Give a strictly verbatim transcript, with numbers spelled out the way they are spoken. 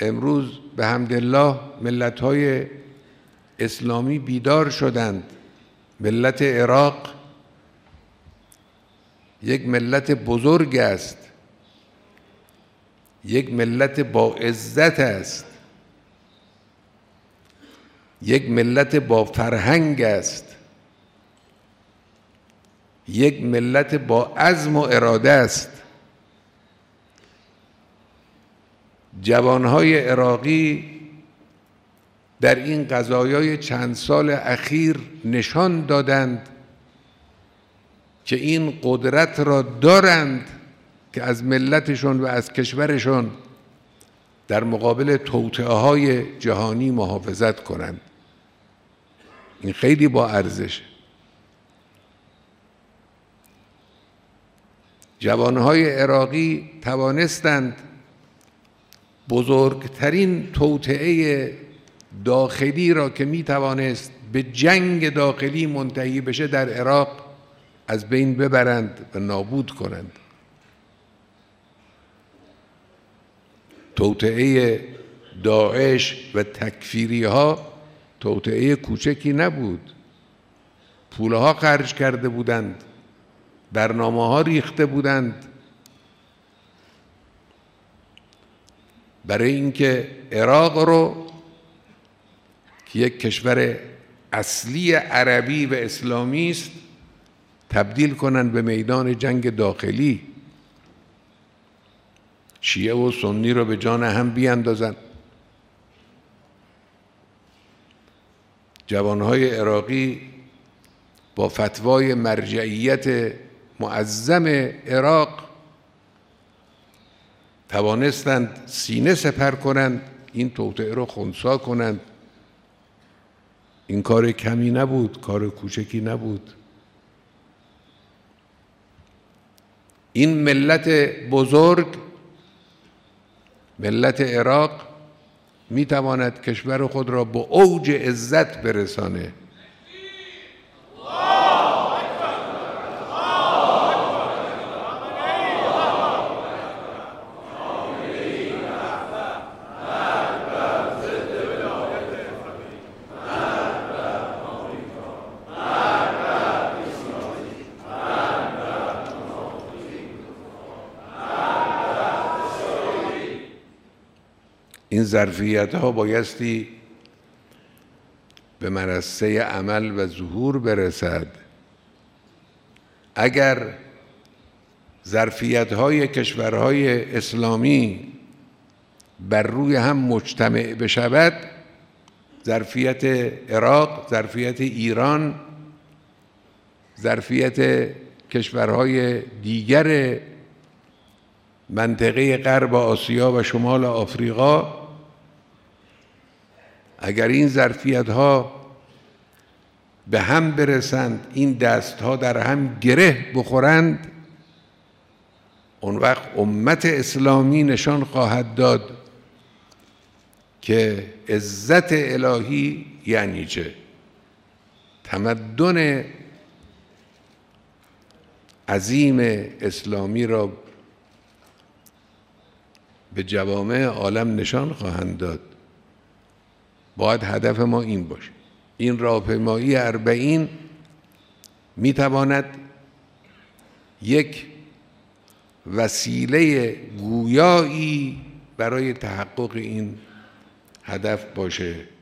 امروز به حمدالله ملت‌های اسلامی بیدار شدند. ملت عراق یک ملت بزرگ است، یک ملت با عزت است، یک ملت با فرهنگ است، یک ملت با عزم و اراده است. جوانهای عراقی در این قضایای چند سال اخیر نشان دادند که این قدرت را دارند که از ملتشون و از کشورشون در مقابل توطئه‌های جهانی محافظت کنند. این خیلی با ارزشه. جوانهای عراقی توانستند بزرگترین توطئه داخلی را که می توانست به جنگ داخلی منتهی بشه در عراق از بین ببرند و نابود کنند. توطئه داعش و تکفیری ها توطئه کوچکی نبود. پولها خرج کرده بودند، برنامه ها ریخته بودند برای اینکه عراق رو که یک کشور اصلی عربی و اسلامی است تبدیل کنند به میدان جنگ داخلی، شیعه و سنی رو به جان هم بیاندازند. جوانهای عراقی با فتوای مرجعیت معظم عراق توانستند سینه سپر کنند، این توطئه رو خنثی کنند. این کار کمی نبود، کار کوچکی نبود. این ملت بزرگ، ملت عراق، می تواند کشور خود را به اوج عزت برسانه. این ظرفیت ها بایستی به منصه عمل و ظهور برسد. اگر ظرفیت های کشورهای اسلامی بر روی هم مجتمع بشود، ظرفیت عراق، ظرفیت ایران، ظرفیت کشورهای دیگر منطقه غرب آسیا و شمال آفریقا، اگر این ظرفیت ها به هم برسند، این دست ها در هم گره بخورند، اون وقت امت اسلامی نشان خواهد داد که عزت الهی یعنی چه. تمدن عظیم اسلامی را به جوامع عالم نشان خواهند داد. باید هدف ما این باشه. این راهپیمایی اربعین می تواند یک وسیله گویایی برای تحقق این هدف باشه.